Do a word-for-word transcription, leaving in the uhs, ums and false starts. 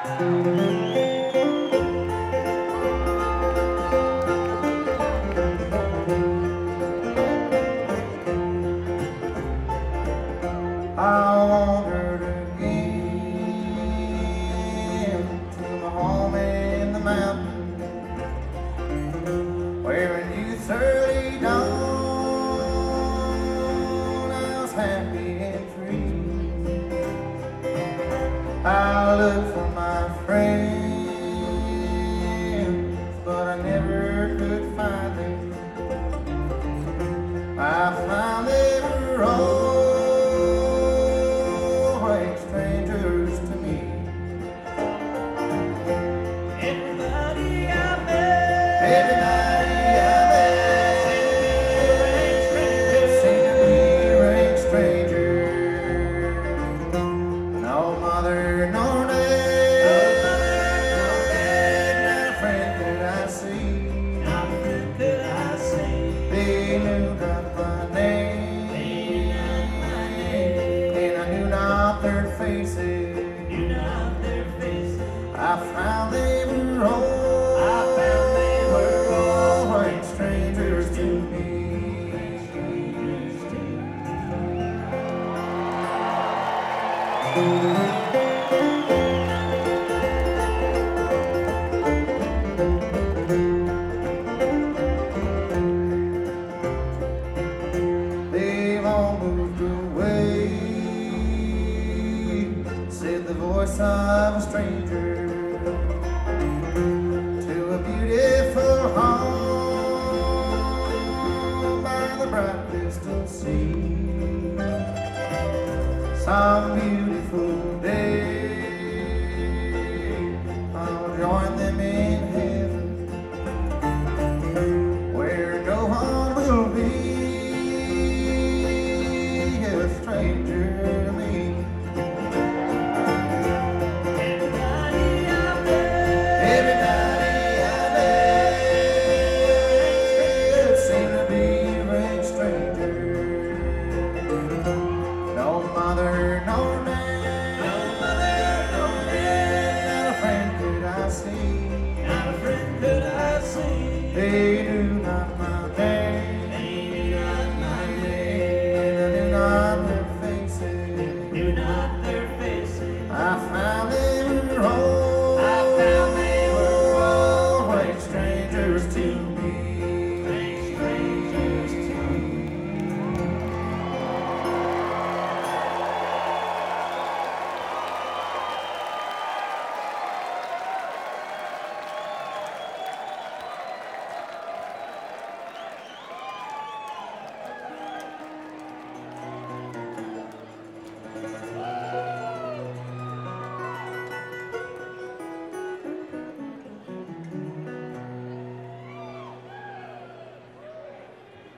I wandered again to my home in the mountains, where in youth's early dawn I was happy and free. I looked for my friends, but I never could find them. I found they were all strangers to me. Everybody I met, Everybody I met seemed to be rank strangers. No mother, no dad, not a friend could I see. not a friend could I see. They knew not my name, and I knew not their faces. You know their faces. I found they were all, I found they were all like strangers to me. They've all moved away, said the voice of a stranger, to a beautiful home by the bright crystal sea. Some beautiful day I'll join them in heaven, where no one will be a stranger to me. Everybody I met, Everybody I met seemed to be rank strangers. No mother, no dad, no mother, no dad, not a friend could I see. not a friend could I see. They knew not my name, They knew not my and I knew not their faces. knew not their faces. I found they were all